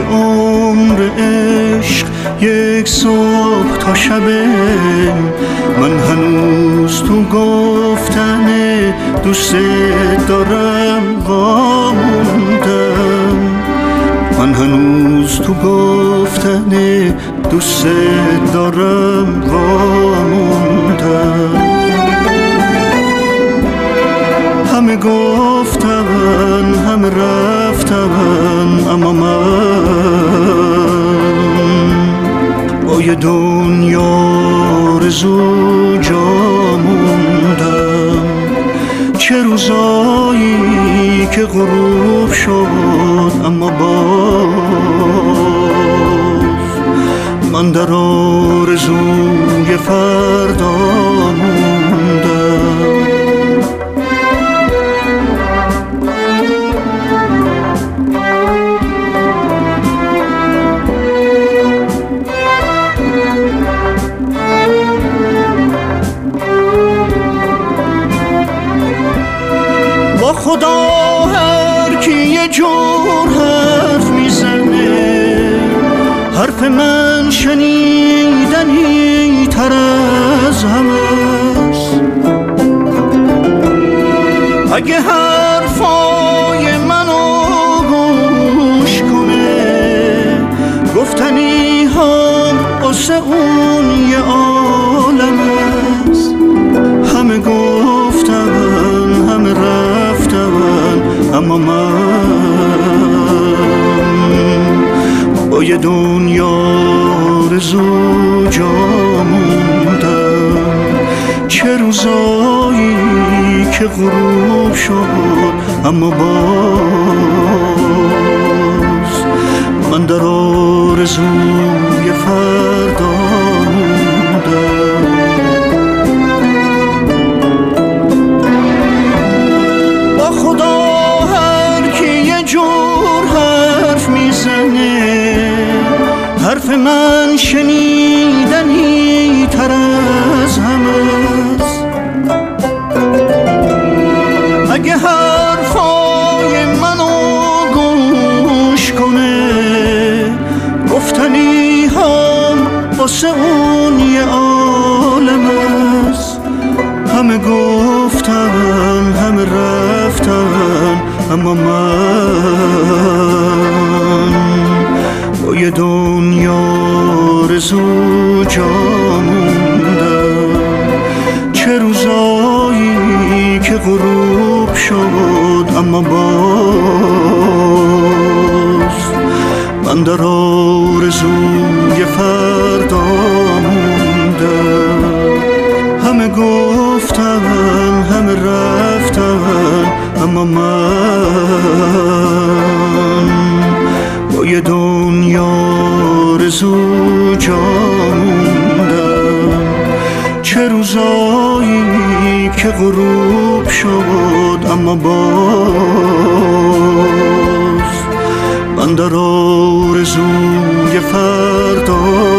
عمر عشق یک صبح تا شبه، من هنوز تو گفتن دوست دارم واموندم، من هنوز تو گفتن دوست دارم واموندم. همه گفتم همه رفتم، اما من با یه دنیا آرزو جا موندم. چه روزایی که غروب شد اما باز من در آرزوی فردا موندم. با خدا هر کی یه جور حرف میزنه، حرف من شنیدنی تر از همه است. اگه حرفای منو گوش کنه، گفتنی هم واسه اون یه عالم است. همه گفتن همه رفتن، اما من با یه دنیا آرزو جا موندم. چه روزایی که غروب شد اما باز من در آرزوی فردا موندم. با خدا هر کی یه جور حرف میزنه، حرف من شنیدنی تر از همه است. اگه حرفای منو گوش کنه، گفتنی هم واسه اون یه عالم است. همه گفتن همه رفتن، اما من با یه دنیا آرزو جا موندم. چه روزایی که غروب شد اما باز من در آرزوی فردا موندم. همه گفتن همه رفتن، اما من با یه دنیا آرزو جا موندم. چه روزایی که غروب شد اما باز من در آرزوی فردا